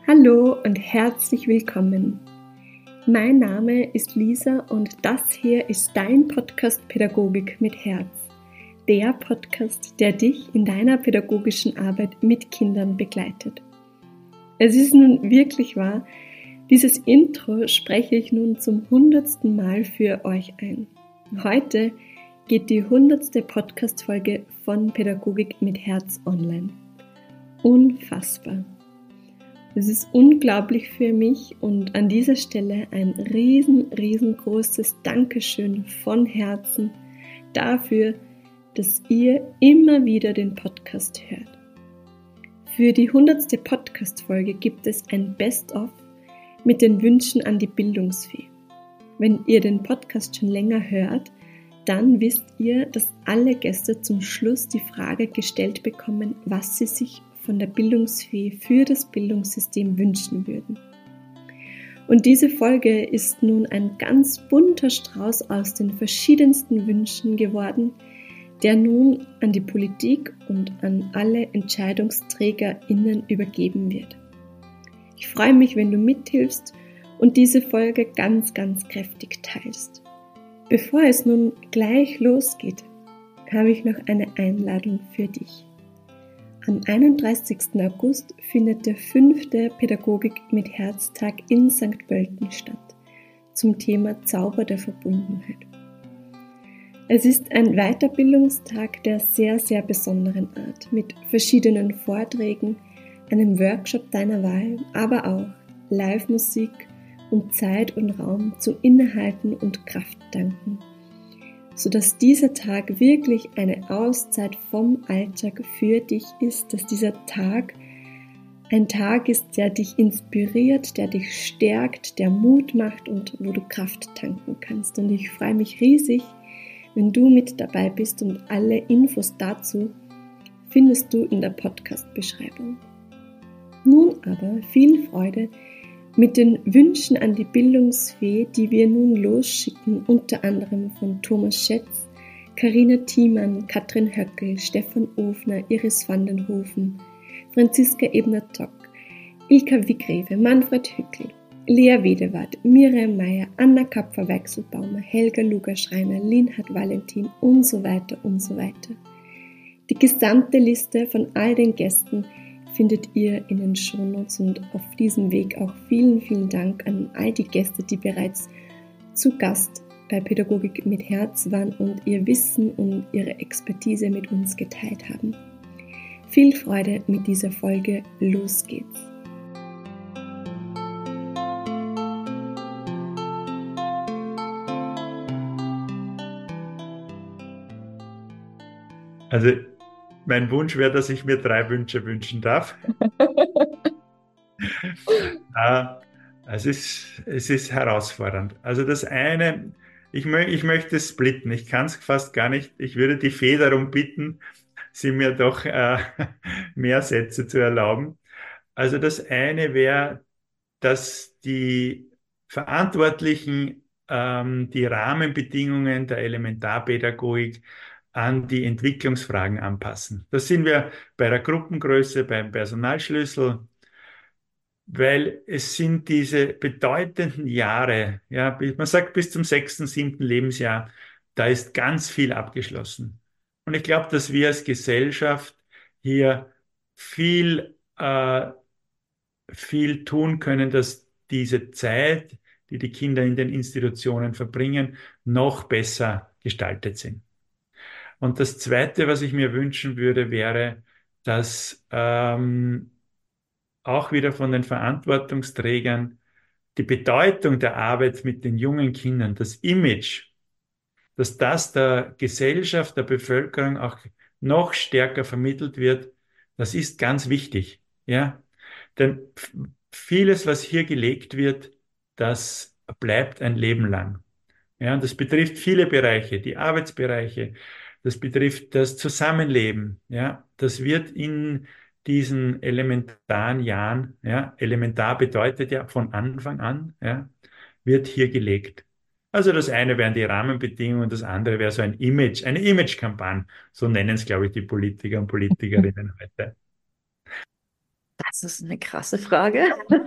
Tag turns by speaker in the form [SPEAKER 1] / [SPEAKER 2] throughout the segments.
[SPEAKER 1] Hallo und herzlich willkommen. Mein Name ist Lisa und das hier ist dein Podcast Pädagogik mit Herz. Der Podcast, der dich in deiner pädagogischen Arbeit mit Kindern begleitet. Es ist nun wirklich wahr, dieses Intro spreche ich nun zum 100. Mal für euch ein. Heute geht die 100. Podcast-Folge von Pädagogik mit Herz online. Unfassbar. Es ist unglaublich für mich und an dieser Stelle ein riesengroßes Dankeschön von Herzen dafür, dass ihr immer wieder den Podcast hört. Für die 100. Podcast-Folge gibt es ein Best-of mit den Wünschen an die Bildungsfee. Wenn ihr den Podcast schon länger hört, dann wisst ihr, dass alle Gäste zum Schluss die Frage gestellt bekommen, was sie sich von der Bildungsfee für das Bildungssystem wünschen würden. Und diese Folge ist nun ein ganz bunter Strauß aus den verschiedensten Wünschen geworden, der nun an die Politik und an alle EntscheidungsträgerInnen übergeben wird. Ich freue mich, wenn du mithilfst und diese Folge ganz kräftig teilst. Bevor es nun gleich losgeht, habe ich noch eine Einladung für dich. Am 31. August findet der 5. Pädagogik mit Herztag in St. Pölten statt, zum Thema Zauber der Verbundenheit. Es ist ein Weiterbildungstag der sehr besonderen Art, mit verschiedenen Vorträgen, einem Workshop deiner Wahl, aber auch Live-Musik und Zeit und Raum zum Innehalten und Kraft tanken, sodass dieser Tag wirklich eine Auszeit vom Alltag für dich ist, dass dieser Tag ein Tag ist, der dich inspiriert, der dich stärkt, der Mut macht und wo du Kraft tanken kannst. Und ich freue mich riesig, wenn du mit dabei bist, und alle Infos dazu findest du in der Podcast-Beschreibung. Nun aber viel Freude mit den Wünschen an die Bildungsfee, die wir nun losschicken, unter anderem von Thomas Schätz, Carina Thiemann, Katrin Höckel, Stefan Ofner, Iris van den Hofen, Franziska Ebner-Tock, Ilka Wiggreve, Manfred Hückel, Lea Wedewart, Miriam Meyer, Anna Kapfer-Weichselbaumer, Helga Luger-Schreiner, Linhard Valentin und so weiter und so weiter. Die gesamte Liste von all den Gästen findet ihr in den Shownotes, und auf diesem Weg auch vielen Dank an all die Gäste, die bereits zu Gast bei Pädagogik mit Herz waren und ihr Wissen und ihre Expertise mit uns geteilt haben. Viel Freude mit dieser Folge, los geht's!
[SPEAKER 2] Also mein Wunsch wäre, dass ich mir 3 Wünsche wünschen darf. Es ist herausfordernd. Also das eine, ich möchte splitten. Ich kann es fast gar nicht. Ich würde die Fee darum bitten, sie mir doch mehr Sätze zu erlauben. Also das eine wäre, dass die Verantwortlichen die Rahmenbedingungen der Elementarpädagogik an die Entwicklungsfragen anpassen. Da sind wir bei der Gruppengröße, beim Personalschlüssel, weil es sind diese bedeutenden Jahre, ja, man sagt bis zum 6., 7. Lebensjahr, da ist ganz viel abgeschlossen. Und ich glaube, dass wir als Gesellschaft hier viel tun können, dass diese Zeit, die die Kinder in den Institutionen verbringen, noch besser gestaltet sind. Und das Zweite, was ich mir wünschen würde, wäre, dass auch wieder von den Verantwortungsträgern die Bedeutung der Arbeit mit den jungen Kindern, das Image, dass das der Gesellschaft, der Bevölkerung auch noch stärker vermittelt wird, das ist ganz wichtig. Ja? Denn vieles, was hier gelegt wird, das bleibt ein Leben lang. Ja, und das betrifft viele Bereiche, die Arbeitsbereiche, das betrifft das Zusammenleben. Ja, das wird in diesen elementaren Jahren, ja, elementar bedeutet ja von Anfang an, ja, wird hier gelegt. Also das eine wären die Rahmenbedingungen, das andere wäre so ein Image, eine Image-Kampagne. So nennen es, glaube ich, die Politiker und Politikerinnen heute.
[SPEAKER 3] Das ist eine krasse Frage.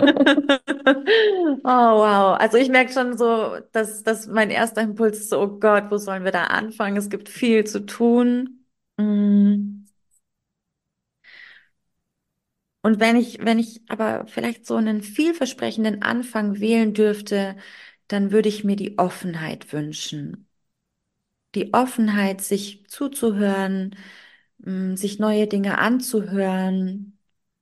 [SPEAKER 3] Oh, wow. Also ich merke schon so, dass mein erster Impuls ist so, oh Gott, wo sollen wir da anfangen? Es gibt viel zu tun. Mm. Und wenn ich aber vielleicht so einen vielversprechenden Anfang wählen dürfte, dann würde ich mir die Offenheit wünschen. Die Offenheit, sich zuzuhören, sich neue Dinge anzuhören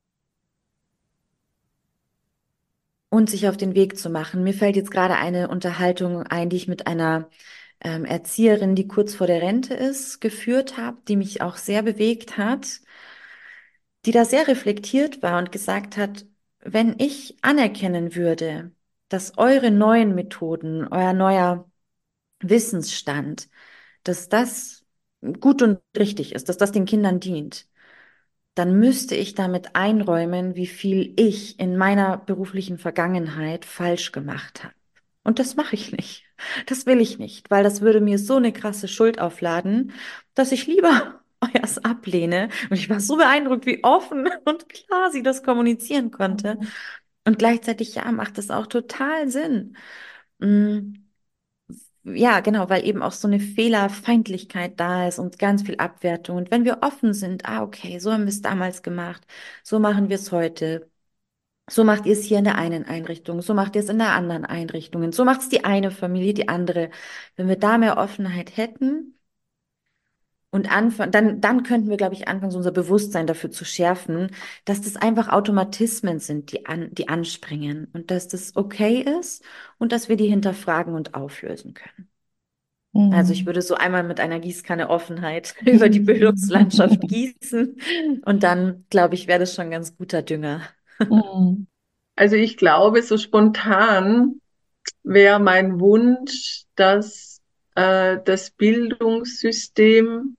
[SPEAKER 3] und sich auf den Weg zu machen. Mir fällt jetzt gerade eine Unterhaltung ein, die ich mit einer Erzieherin, die kurz vor der Rente ist, geführt habe, die mich auch sehr bewegt hat, die da sehr reflektiert war und gesagt hat, wenn ich anerkennen würde, dass eure neuen Methoden, euer neuer Wissensstand, dass das gut und richtig ist, dass das den Kindern dient, dann müsste ich damit einräumen, wie viel ich in meiner beruflichen Vergangenheit falsch gemacht habe. Und das mache ich nicht. Das will ich nicht, weil das würde mir so eine krasse Schuld aufladen, dass ich lieber euers ablehne. Und ich war so beeindruckt, wie offen und klar sie das kommunizieren konnte. Und gleichzeitig, ja, macht das auch total Sinn. Mm. Ja, genau, weil eben auch so eine Fehlerfeindlichkeit da ist und ganz viel Abwertung. Und wenn wir offen sind, okay, so haben wir es damals gemacht, so machen wir es heute, so macht ihr es hier in der einen Einrichtung, so macht ihr es in der anderen Einrichtung, so macht es die eine Familie, die andere. Wenn wir da mehr Offenheit hätten und anfangen, dann könnten wir, glaube ich, anfangen, so unser Bewusstsein dafür zu schärfen, dass das einfach Automatismen sind, die anspringen und dass das okay ist und dass wir die hinterfragen und auflösen können. Also ich
[SPEAKER 1] Mhm.
[SPEAKER 3] würde so einmal mit einer Gießkanne Offenheit über die Bildungslandschaft gießen und dann, glaube ich, wäre das schon ein ganz guter Dünger.
[SPEAKER 1] Mhm.
[SPEAKER 4] Also ich glaube, so spontan wäre mein Wunsch, dass das Bildungssystem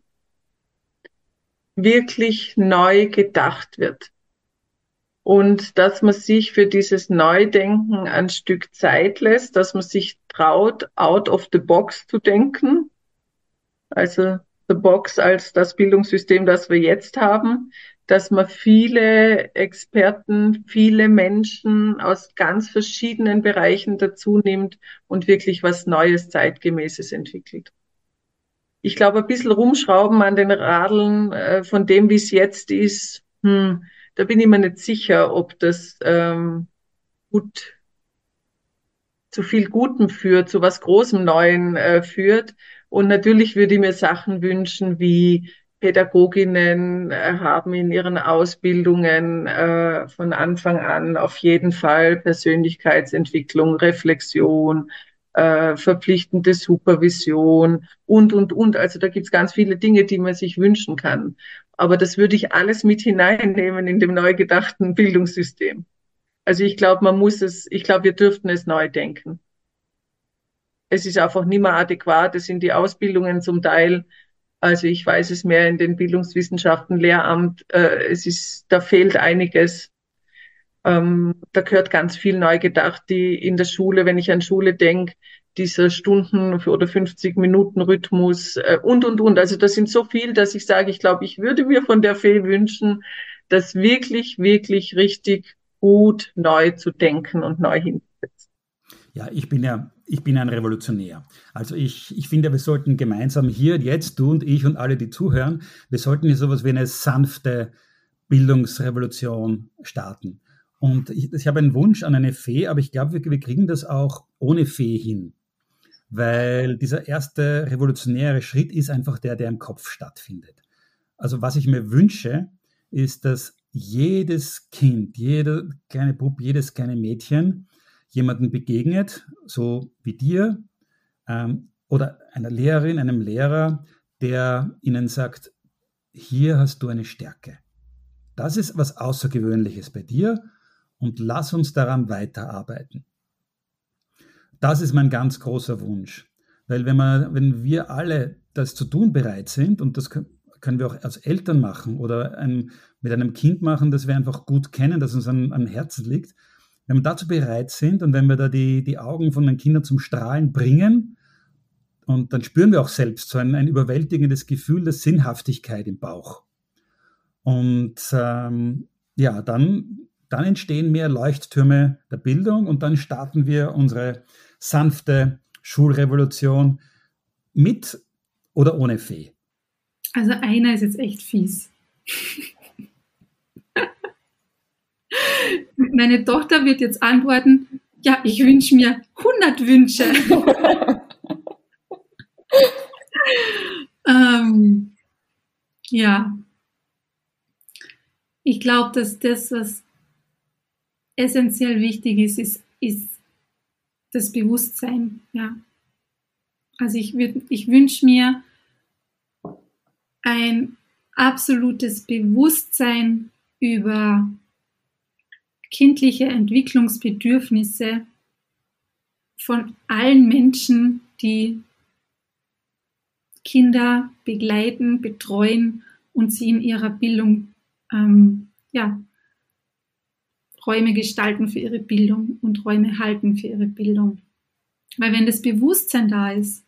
[SPEAKER 4] wirklich neu gedacht wird und dass man sich für dieses Neudenken ein Stück Zeit lässt, dass man sich traut, out of the box zu denken. Also The Box als das Bildungssystem, das wir jetzt haben, dass man viele Experten, viele Menschen aus ganz verschiedenen Bereichen dazu nimmt und wirklich was Neues, Zeitgemäßes entwickelt. Ich glaube, ein bisschen rumschrauben an den Radeln von dem, wie es jetzt ist, da bin ich mir nicht sicher, ob das gut zu viel Gutem führt, zu was Großem Neuen führt. Und natürlich würde ich mir Sachen wünschen, wie Pädagoginnen haben in ihren Ausbildungen von Anfang an auf jeden Fall Persönlichkeitsentwicklung, Reflexion, verpflichtende Supervision und. Also da gibt's ganz viele Dinge, die man sich wünschen kann. Aber das würde ich alles mit hineinnehmen in dem neu gedachten Bildungssystem. Also ich glaube, ich glaube, wir dürften es neu denken. Es ist einfach nicht mehr adäquat. Es sind die Ausbildungen zum Teil, also ich weiß es mehr in den Bildungswissenschaften, Lehramt, da fehlt einiges. Da gehört ganz viel neu gedacht, die in der Schule, wenn ich an Schule denke, dieser Stunden- oder 50-Minuten-Rhythmus und. Also das sind so viel, dass ich sage, ich glaube, ich würde mir von der Fee wünschen, das wirklich, wirklich richtig gut neu zu denken und neu hinzusetzen.
[SPEAKER 5] Ja, ich bin ein Revolutionär. Also ich finde, wir sollten gemeinsam hier, jetzt, du und ich und alle, die zuhören, wir sollten hier sowas wie eine sanfte Bildungsrevolution starten. Und ich habe einen Wunsch an eine Fee, aber ich glaube, wir kriegen das auch ohne Fee hin. Weil dieser erste revolutionäre Schritt ist einfach der im Kopf stattfindet. Also was ich mir wünsche, ist, dass jedes Kind, jeder kleine Bub, jedes kleine Mädchen jemanden begegnet, so wie dir, oder einer Lehrerin, einem Lehrer, der ihnen sagt, hier hast du eine Stärke. Das ist was Außergewöhnliches bei dir und lass uns daran weiterarbeiten. Das ist mein ganz großer Wunsch. Weil wenn wir alle das zu tun bereit sind, und das können wir auch als Eltern machen oder mit einem Kind machen, das wir einfach gut kennen, das uns am Herzen liegt, wenn wir dazu bereit sind und wenn wir da die Augen von den Kindern zum Strahlen bringen, und dann spüren wir auch selbst so ein überwältigendes Gefühl der Sinnhaftigkeit im Bauch. Und ja, dann dann entstehen mehr Leuchttürme der Bildung und dann starten wir unsere sanfte Schulrevolution mit oder ohne Fee.
[SPEAKER 1] Also einer ist jetzt echt fies. Meine Tochter wird jetzt antworten, ja, ich wünsche mir 100 Wünsche. Ja, ich glaube, dass das, was essentiell wichtig ist das Bewusstsein. Ja. Also ich wünsche mir ein absolutes Bewusstsein über kindliche Entwicklungsbedürfnisse von allen Menschen, die Kinder begleiten, betreuen und sie in ihrer Bildung Räume gestalten für ihre Bildung und Räume halten für ihre Bildung. Weil wenn das Bewusstsein da ist,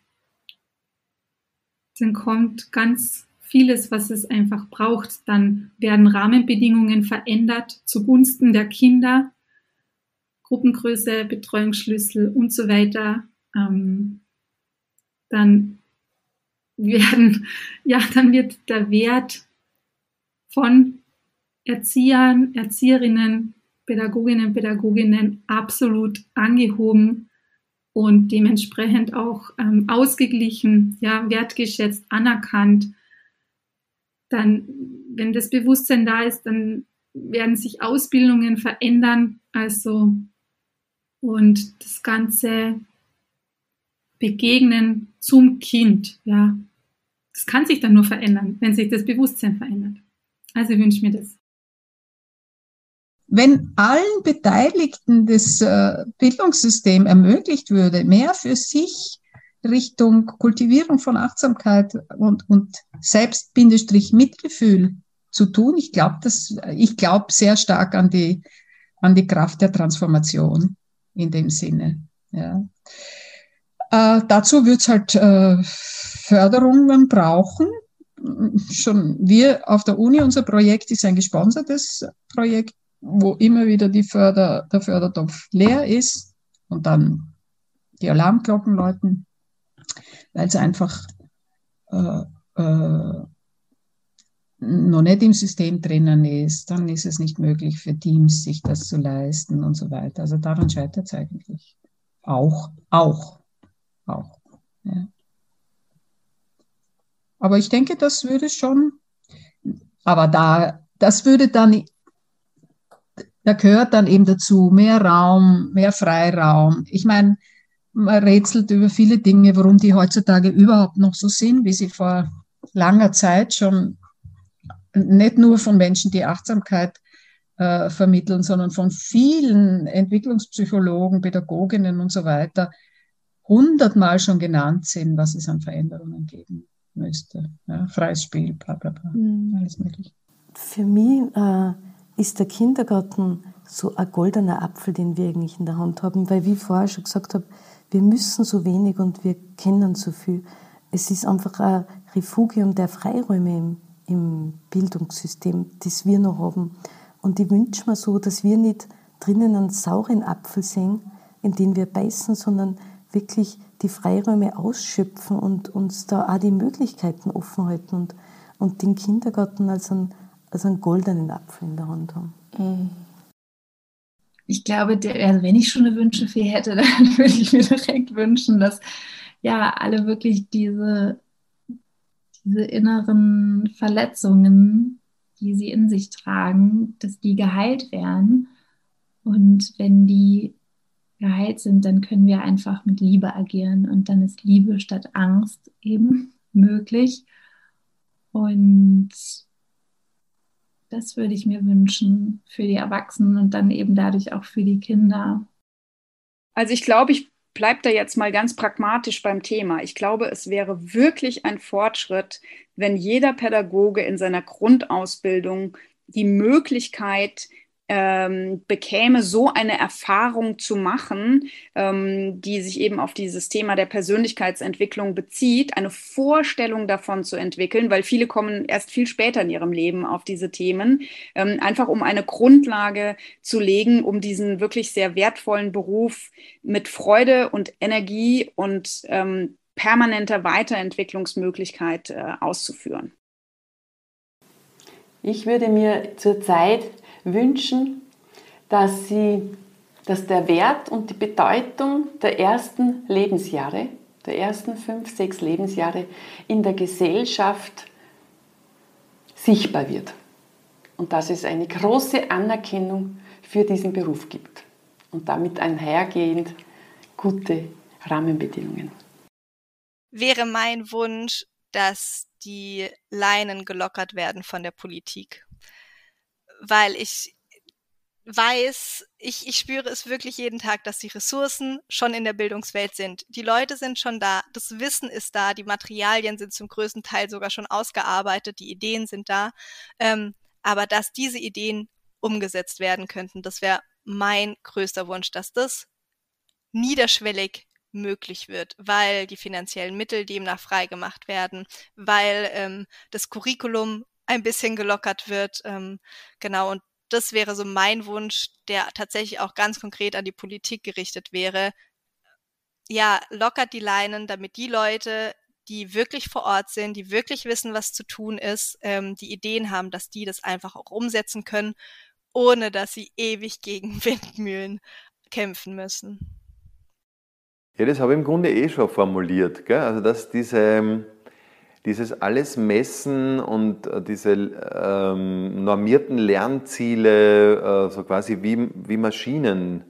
[SPEAKER 1] dann kommt ganz vieles, was es einfach braucht. Dann werden Rahmenbedingungen verändert zugunsten der Kinder, Gruppengröße, Betreuungsschlüssel und so weiter. Dann wird der Wert von Erziehern, Erzieherinnen, Pädagoginnen absolut angehoben und dementsprechend auch ausgeglichen, ja, wertgeschätzt, anerkannt. Dann, wenn das Bewusstsein da ist, dann werden sich Ausbildungen verändern, also und das ganze Begegnen zum Kind, ja, das kann sich dann nur verändern, wenn sich das Bewusstsein verändert. Also ich wünsche mir das.
[SPEAKER 6] Wenn allen Beteiligten das Bildungssystem ermöglicht würde, mehr für sich Richtung Kultivierung von Achtsamkeit und Selbst-Mitgefühl zu tun, ich glaube sehr stark an die Kraft der Transformation in dem Sinne. Ja. Dazu wird es halt Förderungen brauchen. Schon wir auf der Uni, unser Projekt ist ein gesponsertes Projekt, wo immer wieder der Fördertopf leer ist und dann die Alarmglocken läuten, weil es einfach noch nicht im System drinnen ist. Dann ist es nicht möglich für Teams, sich das zu leisten und so weiter. Also daran scheitert es eigentlich. Auch. Ja. Aber ich denke, das würde schon, da gehört dann eben dazu mehr Raum, mehr Freiraum. Ich meine, man rätselt über viele Dinge, warum die heutzutage überhaupt noch so sind, wie sie vor langer Zeit schon nicht nur von Menschen, die Achtsamkeit vermitteln, sondern von vielen Entwicklungspsychologen, Pädagoginnen und so weiter 100-mal schon genannt sind, was es an Veränderungen geben müsste. Ja, freies Spiel, bla bla bla, alles mögliche.
[SPEAKER 7] Für mich ist der Kindergarten so ein goldener Apfel, den wir eigentlich in der Hand haben, weil, wie ich vorher schon gesagt habe, wir müssen so wenig und wir kennen so viel. Es ist einfach ein Refugium der Freiräume im Bildungssystem, das wir noch haben. Und ich wünsche mir so, dass wir nicht drinnen einen sauren Apfel sehen, in den wir beißen, sondern wirklich die Freiräume ausschöpfen und uns da auch die Möglichkeiten offen halten und den Kindergarten als einen goldenen Apfel in der Hand haben.
[SPEAKER 3] Ich glaube, wenn ich schon eine Wünschefee hätte, dann würde ich mir direkt wünschen, dass ja alle wirklich diese inneren Verletzungen, die sie in sich tragen, dass die geheilt werden. Und wenn die geheilt sind, dann können wir einfach mit Liebe agieren und dann ist Liebe statt Angst eben möglich. Und das würde ich mir wünschen für die Erwachsenen und dann eben dadurch auch für die Kinder.
[SPEAKER 8] Also ich glaube, ich bleibe da jetzt mal ganz pragmatisch beim Thema. Ich glaube, es wäre wirklich ein Fortschritt, wenn jeder Pädagoge in seiner Grundausbildung die Möglichkeit bekäme, so eine Erfahrung zu machen, die sich eben auf dieses Thema der Persönlichkeitsentwicklung bezieht, eine Vorstellung davon zu entwickeln, weil viele kommen erst viel später in ihrem Leben auf diese Themen, einfach um eine Grundlage zu legen, um diesen wirklich sehr wertvollen Beruf mit Freude und Energie und permanenter Weiterentwicklungsmöglichkeit auszuführen.
[SPEAKER 9] Ich würde mir zurzeit wünschen, dass der Wert und die Bedeutung der ersten Lebensjahre, der ersten 5, 6 Lebensjahre in der Gesellschaft sichtbar wird. Und dass es eine große Anerkennung für diesen Beruf gibt. Und damit einhergehend gute Rahmenbedingungen.
[SPEAKER 10] Wäre mein Wunsch, dass die Leinen gelockert werden von der Politik. Weil ich weiß, ich spüre es wirklich jeden Tag, dass die Ressourcen schon in der Bildungswelt sind. Die Leute sind schon da, das Wissen ist da, die Materialien sind zum größten Teil sogar schon ausgearbeitet, die Ideen sind da. Aber dass diese Ideen umgesetzt werden könnten, das wäre mein größter Wunsch, dass das niederschwellig möglich wird, weil die finanziellen Mittel demnach freigemacht werden, weil das Curriculum ein bisschen gelockert wird. Genau, und das wäre so mein Wunsch, der tatsächlich auch ganz konkret an die Politik gerichtet wäre. Ja, lockert die Leinen, damit die Leute, die wirklich vor Ort sind, die wirklich wissen, was zu tun ist, die Ideen haben, dass die das einfach auch umsetzen können, ohne dass sie ewig gegen Windmühlen kämpfen müssen.
[SPEAKER 11] Ja, das habe ich im Grunde schon formuliert, gell? Also dass dieses alles Messen und diese normierten Lernziele so quasi wie Maschinen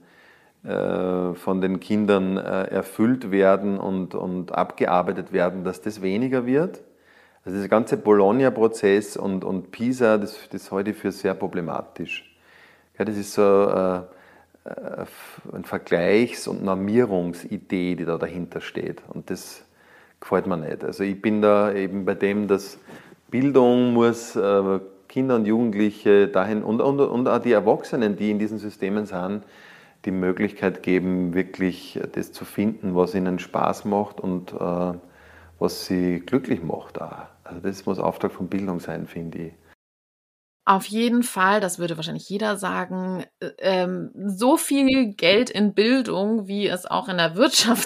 [SPEAKER 11] von den Kindern erfüllt werden und abgearbeitet werden, dass das weniger wird. Also dieser ganze Bologna-Prozess und PISA, das halte ich für sehr problematisch. Ja, das ist so eine Vergleichs- und Normierungsidee, die da dahinter steht. Und das gefällt mir nicht. Also ich bin da eben bei dem, dass Bildung muss Kinder und Jugendliche dahin und auch die Erwachsenen, die in diesen Systemen sind, die Möglichkeit geben, wirklich das zu finden, was ihnen Spaß macht und was sie glücklich macht auch. Also das muss Auftrag von Bildung sein, finde ich.
[SPEAKER 12] Auf jeden Fall, das würde wahrscheinlich jeder sagen, so viel Geld in Bildung, wie es auch in der Wirtschaft,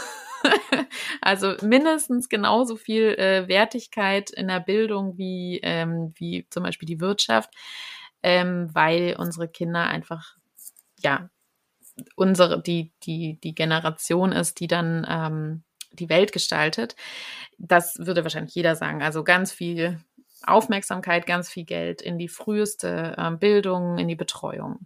[SPEAKER 12] also mindestens genauso viel Wertigkeit in der Bildung wie zum Beispiel die Wirtschaft, weil unsere Kinder einfach, ja, die Generation ist, die dann die Welt gestaltet. Das würde wahrscheinlich jeder sagen. Also ganz viel Aufmerksamkeit, ganz viel Geld in die früheste Bildung, in die Betreuung.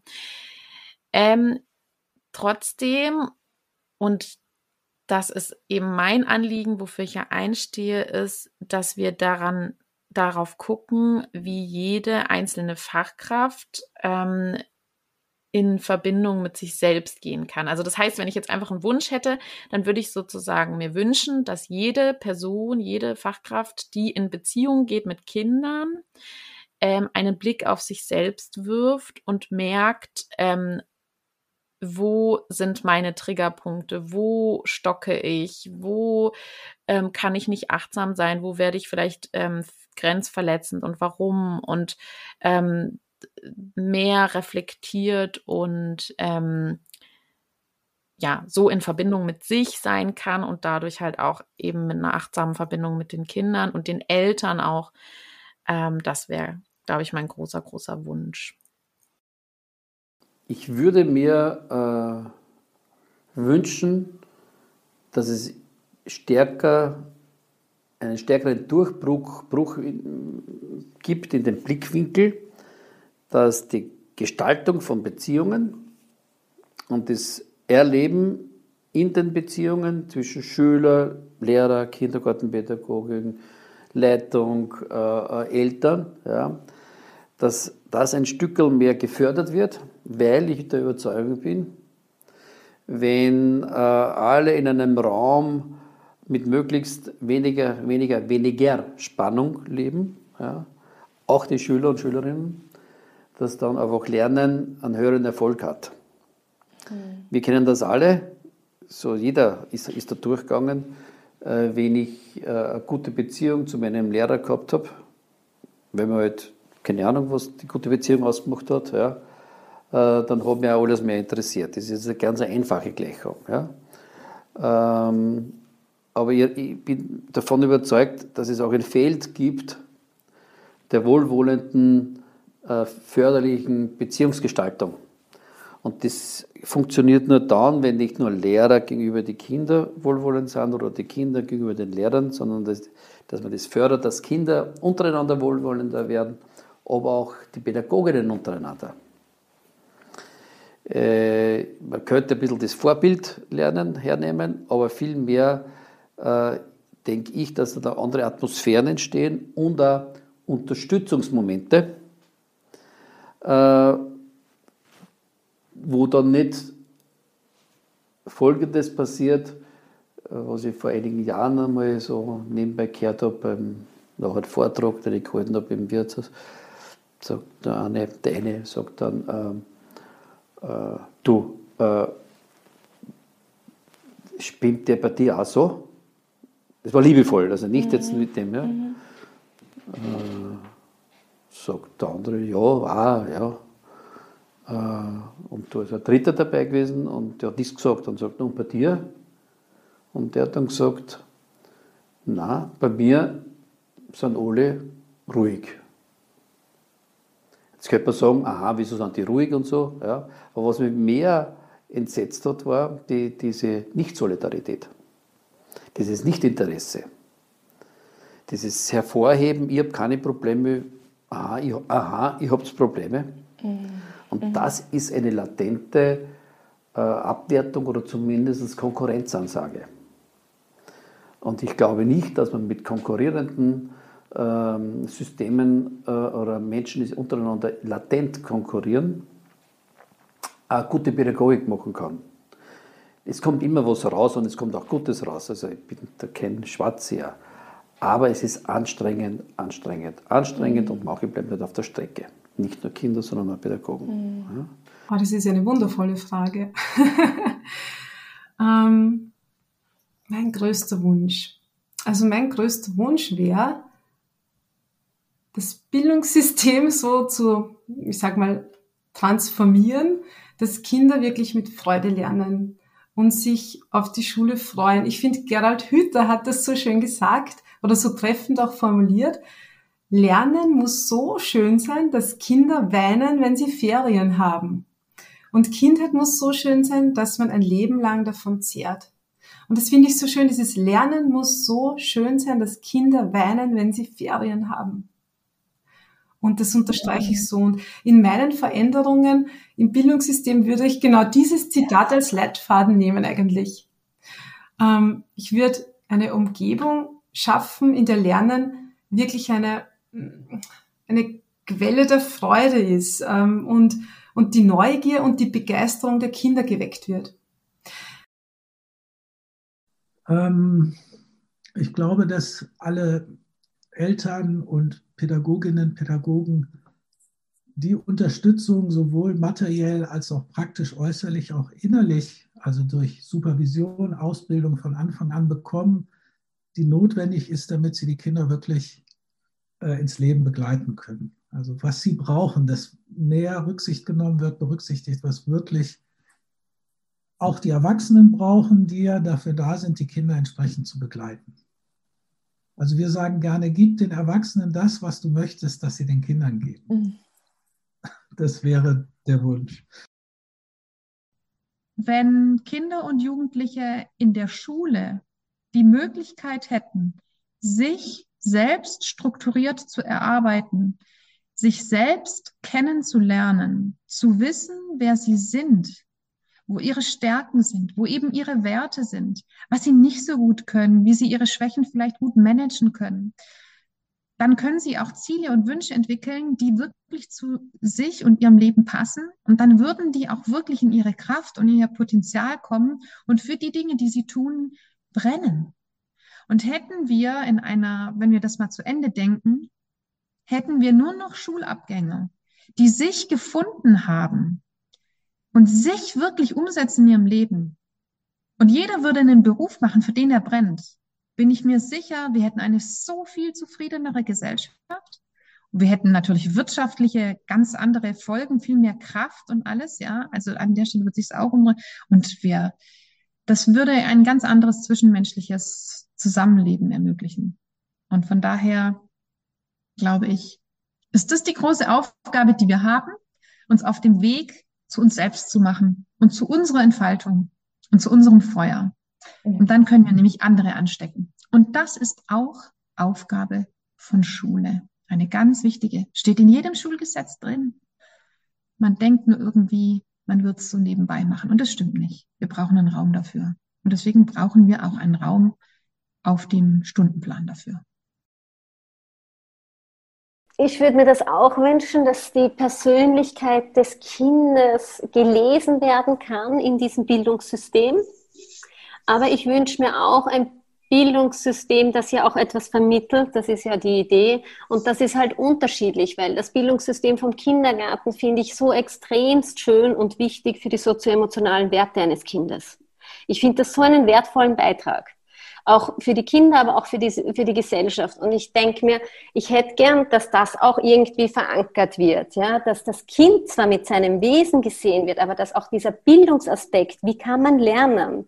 [SPEAKER 12] Trotzdem, und das ist eben mein Anliegen, wofür ich ja einstehe, ist, dass wir darauf gucken, wie jede einzelne Fachkraft in Verbindung mit sich selbst gehen kann. Also das heißt, wenn ich jetzt einfach einen Wunsch hätte, dann würde ich sozusagen mir wünschen, dass jede Person, jede Fachkraft, die in Beziehung geht mit Kindern, einen Blick auf sich selbst wirft und merkt, wo sind meine Triggerpunkte, wo stocke ich, wo kann ich nicht achtsam sein, wo werde ich vielleicht grenzverletzend und warum, und mehr reflektiert und so in Verbindung mit sich sein kann und dadurch halt auch eben mit einer achtsamen Verbindung mit den Kindern und den Eltern auch. Das wäre, glaube ich, mein großer, großer Wunsch.
[SPEAKER 13] Ich würde mir wünschen, dass es einen stärkeren Durchbruch gibt in den Blickwinkel, dass die Gestaltung von Beziehungen und das Erleben in den Beziehungen zwischen Schüler, Lehrer, Kindergartenpädagogin, Leitung, Eltern, ja, dass das ein Stückel mehr gefördert wird, weil ich der Überzeugung bin, wenn alle in einem Raum mit möglichst weniger Spannung leben, ja, auch die Schüler und Schülerinnen, dass dann einfach Lernen einen höheren Erfolg hat. Wir kennen das alle, so jeder ist da durchgegangen, wenn ich eine gute Beziehung zu meinem Lehrer gehabt habe, wenn man halt, keine Ahnung, was die gute Beziehung ausgemacht hat, ja, dann hat mich auch alles mehr interessiert. Das ist eine ganz einfache Gleichung. Ja. Aber ich bin davon überzeugt, dass es auch ein Feld gibt der wohlwollenden, förderlichen Beziehungsgestaltung. Und das funktioniert nur dann, wenn nicht nur Lehrer gegenüber die Kinder wohlwollend sind oder die Kinder gegenüber den Lehrern, sondern dass man das fördert, dass Kinder untereinander wohlwollender werden, aber auch die Pädagoginnen untereinander. Man könnte ein bisschen das Vorbild lernen, hernehmen, aber vielmehr denke ich, dass da andere Atmosphären entstehen und auch Unterstützungsmomente, wo dann nicht Folgendes passiert, was ich vor einigen Jahren einmal so nebenbei gehört habe, nach einem Vortrag, den ich gehalten habe im Wirtshaus, sagt der eine sagt dann, du, spinnt der bei dir auch so? Das war liebevoll, also nicht jetzt mit dem, ja. Sagt der andere, ja, ja. Und da ist ein Dritter dabei gewesen und der hat das gesagt und sagt, und bei dir? Und der hat dann gesagt, na, bei mir sind alle ruhig. Jetzt könnte man sagen, aha, wieso sind die ruhig und so? Ja. Aber was mich mehr entsetzt hat, war diese Nicht-Solidarität, dieses Nicht-Interesse, dieses Hervorheben, ich habe keine Probleme, ich habe Probleme. Und das ist eine latente Abwertung oder zumindest Konkurrenzansage. Und ich glaube nicht, dass man mit konkurrierenden Systemen oder Menschen, die untereinander latent konkurrieren, eine gute Pädagogik machen kann. Es kommt immer was raus und es kommt auch Gutes raus. Also ich bin da kein Schwarzseher. Aber es ist anstrengend und manche bleiben nicht auf der Strecke. Nicht nur Kinder, sondern auch Pädagogen. Ja.
[SPEAKER 1] Oh, das ist eine wundervolle Frage. Mein größter Wunsch. Also mein größter Wunsch wäre, das Bildungssystem so zu, ich sag mal, transformieren, dass Kinder wirklich mit Freude lernen und sich auf die Schule freuen. Ich finde, Gerald Hüther hat das so schön gesagt oder so treffend auch formuliert. Lernen muss so schön sein, dass Kinder weinen, wenn sie Ferien haben. Und Kindheit muss so schön sein, dass man ein Leben lang davon zehrt. Und das finde ich so schön, dieses Lernen muss so schön sein, dass Kinder weinen, wenn sie Ferien haben. Und das unterstreiche ich so. Und in meinen Veränderungen im Bildungssystem würde ich genau dieses Zitat als Leitfaden nehmen eigentlich. Ich würde eine Umgebung schaffen, in der Lernen wirklich eine Quelle der Freude ist und die Neugier und die Begeisterung der Kinder geweckt wird.
[SPEAKER 14] Ich glaube, dass alle Eltern und Pädagoginnen, Pädagogen die Unterstützung sowohl materiell als auch praktisch äußerlich, auch innerlich, also durch Supervision, Ausbildung von Anfang an bekommen, die notwendig ist, damit sie die Kinder wirklich ins Leben begleiten können. Also was sie brauchen, dass mehr Rücksicht genommen wird, berücksichtigt, was wirklich auch die Erwachsenen brauchen, die ja dafür da sind, die Kinder entsprechend zu begleiten. Also wir sagen gerne, gib den Erwachsenen das, was du möchtest, dass sie den Kindern geben. Das wäre der Wunsch.
[SPEAKER 6] Wenn Kinder und Jugendliche in der Schule die Möglichkeit hätten, sich selbst strukturiert zu erarbeiten, sich selbst kennenzulernen, zu wissen, wer sie sind, wo ihre Stärken sind, wo eben ihre Werte sind, was sie nicht so gut können, wie sie ihre Schwächen vielleicht gut managen können, dann können sie auch Ziele und Wünsche entwickeln, die wirklich zu sich und ihrem Leben passen. Und dann würden die auch wirklich in ihre Kraft und in ihr Potenzial kommen und für die Dinge, die sie tun, brennen. Und hätten wir wenn wir das mal zu Ende denken, hätten wir nur noch Schulabgänger, die sich gefunden haben und sich wirklich umsetzen in ihrem Leben, und jeder würde einen Beruf machen, für den er brennt, bin ich mir sicher, wir hätten eine so viel zufriedenere Gesellschaft. Wir hätten natürlich wirtschaftliche, ganz andere Folgen, viel mehr Kraft und alles, ja. Also an der Stelle wird sich es auch und das würde ein ganz anderes zwischenmenschliches Zusammenleben ermöglichen. Und von daher glaube ich, ist das die große Aufgabe, die wir haben, uns auf dem Weg zu uns selbst zu machen und zu unserer Entfaltung und zu unserem Feuer. Und dann können wir nämlich andere anstecken. Und das ist auch Aufgabe von Schule. Eine ganz wichtige. Steht in jedem Schulgesetz drin. Man denkt nur irgendwie, man wird es so nebenbei machen. Und das stimmt nicht. Wir brauchen einen Raum dafür. Und deswegen brauchen wir auch einen Raum auf dem Stundenplan dafür.
[SPEAKER 15] Ich würde mir das auch wünschen, dass die Persönlichkeit des Kindes gelesen werden kann in diesem Bildungssystem. Aber ich wünsche mir auch ein Bildungssystem, das ja auch etwas vermittelt, das ist ja die Idee. Und das ist halt unterschiedlich, weil das Bildungssystem vom Kindergarten finde ich so extremst schön und wichtig für die sozioemotionalen Werte eines Kindes. Ich finde das so einen wertvollen Beitrag. Auch für die Kinder, aber auch für die Gesellschaft. Und ich denke mir, ich hätte gern, dass das auch irgendwie verankert wird, ja, dass das Kind zwar mit seinem Wesen gesehen wird, aber dass auch dieser Bildungsaspekt, wie kann man lernen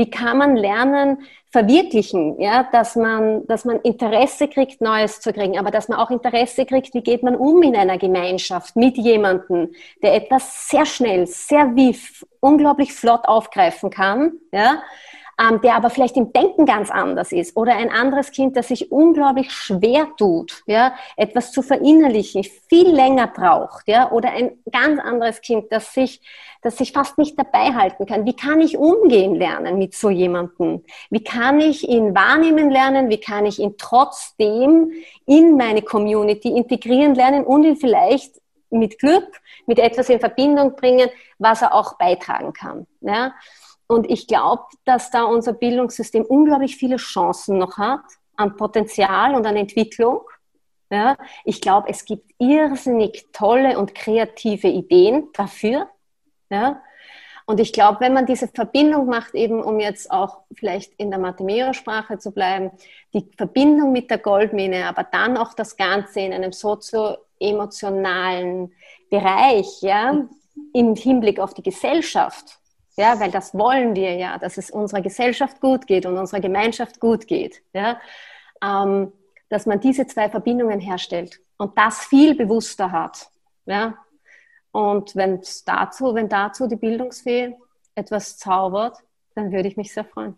[SPEAKER 15] verwirklichen, ja, dass man Interesse kriegt, Neues zu kriegen, aber dass man auch Interesse kriegt, wie geht man um in einer Gemeinschaft mit jemandem, der etwas sehr schnell, sehr wiff, unglaublich flott aufgreifen kann, ja, der aber vielleicht im Denken ganz anders ist, oder ein anderes Kind, das sich unglaublich schwer tut, ja, etwas zu verinnerlichen, viel länger braucht, ja, oder ein ganz anderes Kind, das sich fast nicht dabei halten kann. Wie kann ich umgehen lernen mit so jemandem? Wie kann ich ihn wahrnehmen lernen? Wie kann ich ihn trotzdem in meine Community integrieren lernen und ihn vielleicht mit Glück, mit etwas in Verbindung bringen, was er auch beitragen kann, ja? Und ich glaube, dass da unser Bildungssystem unglaublich viele Chancen noch hat an Potenzial und an Entwicklung. Ja, ich glaube, es gibt irrsinnig tolle und kreative Ideen dafür. Ja, und ich glaube, wenn man diese Verbindung macht, eben um jetzt auch vielleicht in der Matemeo-Sprache zu bleiben, die Verbindung mit der Goldmine, aber dann auch das Ganze in einem sozio-emotionalen Bereich, ja, im Hinblick auf die Gesellschaft. Ja, weil das wollen wir ja, dass es unserer Gesellschaft gut geht und unserer Gemeinschaft gut geht. Ja, dass man diese zwei Verbindungen herstellt und das viel bewusster hat. Ja, und wenn dazu die Bildungsfee etwas zaubert, dann würde ich mich sehr freuen.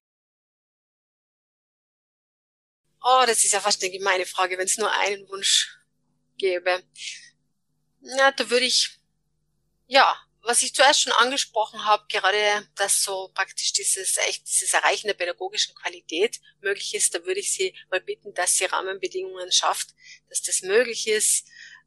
[SPEAKER 16] Oh, das ist ja fast eine gemeine Frage, wenn es nur einen Wunsch gäbe. Ja, da würde ich, was ich zuerst schon angesprochen habe, gerade dass so praktisch dieses Erreichen der pädagogischen Qualität möglich ist, da würde ich Sie mal bitten, dass sie Rahmenbedingungen schafft, dass das möglich ist,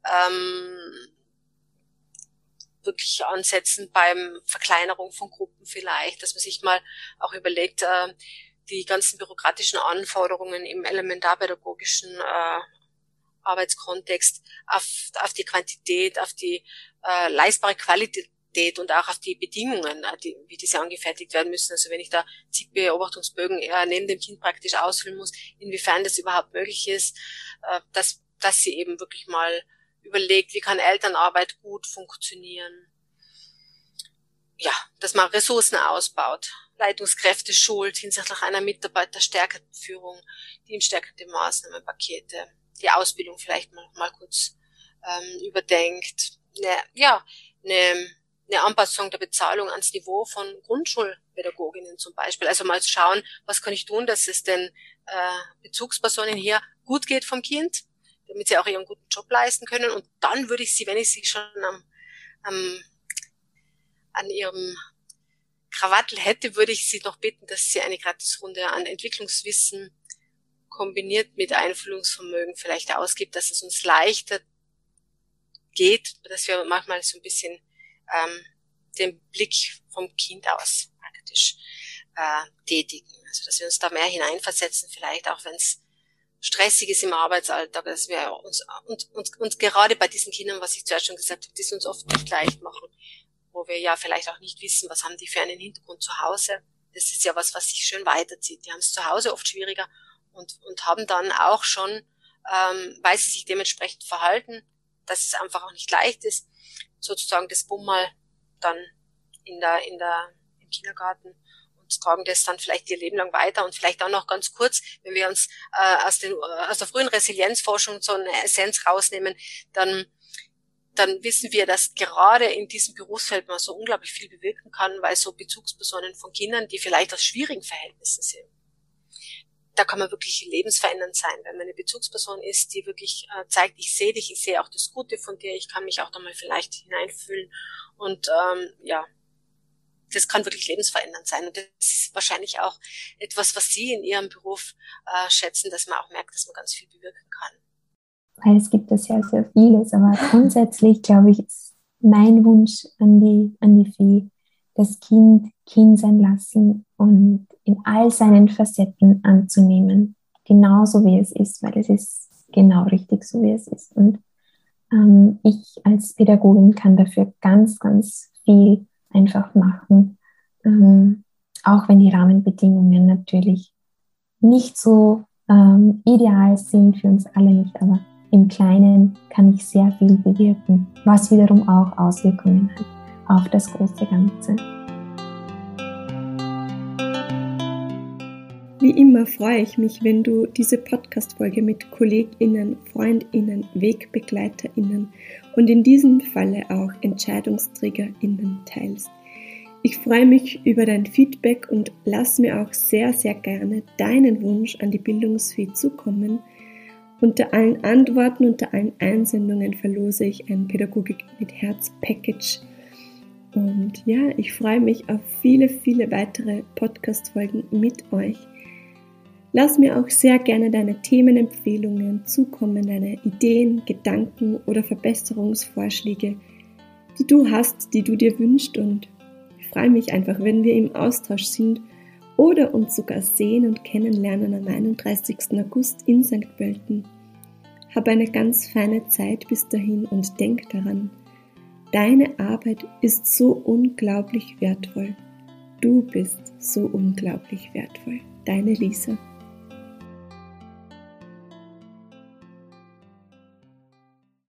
[SPEAKER 16] wirklich ansetzen beim Verkleinerung von Gruppen vielleicht, dass man sich mal auch überlegt, die ganzen bürokratischen Anforderungen im elementarpädagogischen Arbeitskontext auf die Quantität, auf die leistbare Qualität und auch auf die Bedingungen, wie diese angefertigt werden müssen. Also wenn ich da zig Beobachtungsbögen neben dem Kind praktisch ausfüllen muss, inwiefern das überhaupt möglich ist, dass sie eben wirklich mal überlegt, wie kann Elternarbeit gut funktionieren. Ja, dass man Ressourcen ausbaut, Leitungskräfte schult hinsichtlich einer mitarbeiterstärkenden Führung, teamstärkende Maßnahmenpakete, die Ausbildung vielleicht mal kurz überdenkt. Eine Anpassung der Bezahlung ans Niveau von Grundschulpädagoginnen zum Beispiel. Also mal schauen, was kann ich tun, dass es den Bezugspersonen hier gut geht vom Kind, damit sie auch ihren guten Job leisten können. Und dann würde ich sie, wenn ich sie schon an ihrem Krawattel hätte, würde ich sie noch bitten, dass sie eine Gratisrunde an Entwicklungswissen kombiniert mit Einfühlungsvermögen vielleicht ausgibt, dass es uns leichter geht, dass wir manchmal so ein bisschen den Blick vom Kind aus praktisch tätigen. Also dass wir uns da mehr hineinversetzen, vielleicht auch wenn es stressig ist im Arbeitsalltag, dass wir uns gerade bei diesen Kindern, was ich zuerst schon gesagt habe, die es uns oft nicht leicht machen, wo wir ja vielleicht auch nicht wissen, was haben die für einen Hintergrund zu Hause. Das ist ja was sich schön weiterzieht. Die haben es zu Hause oft schwieriger und haben dann auch schon, weil sie sich dementsprechend verhalten, dass es einfach auch nicht leicht ist, sozusagen das Bummel dann im Kindergarten und tragen das dann vielleicht ihr Leben lang weiter. Und vielleicht auch noch ganz kurz, wenn wir uns aus der frühen Resilienzforschung so eine Essenz rausnehmen, dann wissen wir, dass gerade in diesem Berufsfeld man so unglaublich viel bewirken kann, weil so Bezugspersonen von Kindern, die vielleicht aus schwierigen Verhältnissen sind, da kann man wirklich lebensverändernd sein, wenn man eine Bezugsperson ist, die wirklich zeigt, ich sehe dich, ich sehe auch das Gute von dir, ich kann mich auch da mal vielleicht hineinfühlen und das kann wirklich lebensverändernd sein und das ist wahrscheinlich auch etwas, was Sie in Ihrem Beruf schätzen, dass man auch merkt, dass man ganz viel bewirken kann.
[SPEAKER 17] Weil es gibt ja sehr, sehr vieles, aber grundsätzlich, glaube ich, ist mein Wunsch an die Fee, das Kind sein lassen und in all seinen Facetten anzunehmen, genauso wie es ist, weil es ist genau richtig so, wie es ist. Und ich als Pädagogin kann dafür ganz, ganz viel einfach machen, auch wenn die Rahmenbedingungen natürlich nicht so ideal sind für uns alle nicht, aber im Kleinen kann ich sehr viel bewirken, was wiederum auch Auswirkungen hat auf das große Ganze.
[SPEAKER 1] Wie immer freue ich mich, wenn du diese Podcast-Folge mit KollegInnen, FreundInnen, WegbegleiterInnen und in diesem Falle auch EntscheidungsträgerInnen teilst. Ich freue mich über dein Feedback und lass mir auch sehr, sehr gerne deinen Wunsch an die Bildungsfee zukommen. Unter allen Antworten, unter allen Einsendungen verlose ich ein Pädagogik mit Herz Package. Und ja, ich freue mich auf viele, viele weitere Podcast-Folgen mit euch. Lass mir auch sehr gerne deine Themenempfehlungen zukommen, deine Ideen, Gedanken oder Verbesserungsvorschläge, die du hast, die du dir wünschst. Und ich freue mich einfach, wenn wir im Austausch sind oder uns sogar sehen und kennenlernen am 31. August in St. Pölten. Hab eine ganz feine Zeit bis dahin und denk daran, deine Arbeit ist so unglaublich wertvoll. Du bist so unglaublich wertvoll. Deine Lisa.